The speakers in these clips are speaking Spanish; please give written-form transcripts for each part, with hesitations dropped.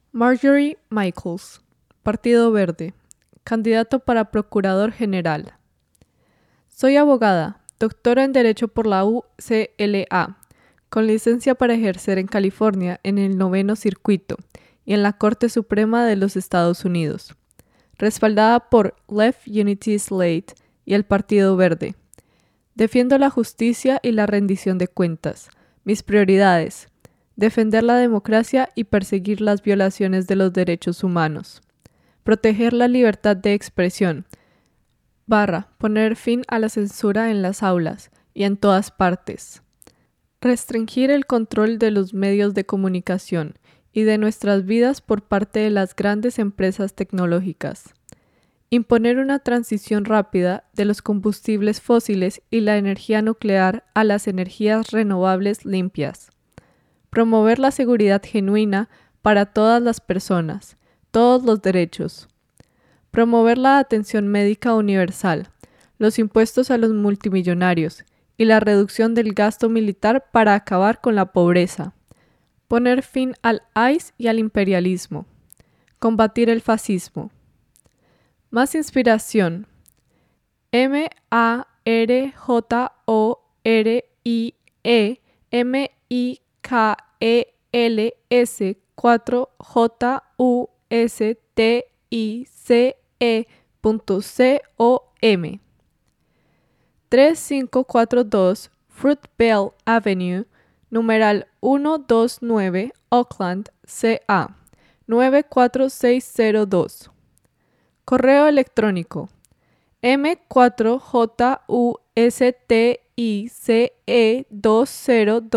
Marjorie Michaels, Partido Verde, candidato para Procurador General. Soy abogada, doctora en Derecho por la UCLA, con licencia para ejercer en California en el 9º Circuito y en la Corte Suprema de los Estados Unidos, respaldada por Left Unity Slate y el Partido Verde. Defiendo la justicia y la rendición de cuentas. Mis prioridades: defender la democracia y perseguir las violaciones de los derechos humanos. Proteger la libertad de expresión. Poner fin a la censura en las aulas y en todas partes. Restringir el control de los medios de comunicación y de nuestras vidas por parte de las grandes empresas tecnológicas. Imponer una transición rápida de los combustibles fósiles y la energía nuclear a las energías renovables limpias. Promover la seguridad genuina para todas las personas, todos los derechos. Promover la atención médica universal, los impuestos a los multimillonarios y la reducción del gasto militar para acabar con la pobreza. Poner fin al ICE y al imperialismo. Combatir el fascismo. Más inspiración. MARJOTAORIEMIKLS4JUSTICE.com 3542 Fruitvale Avenue, numeral 129, Oakland, CA 94602. Correo electrónico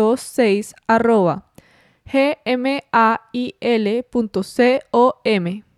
m4justicece2026@gmail.com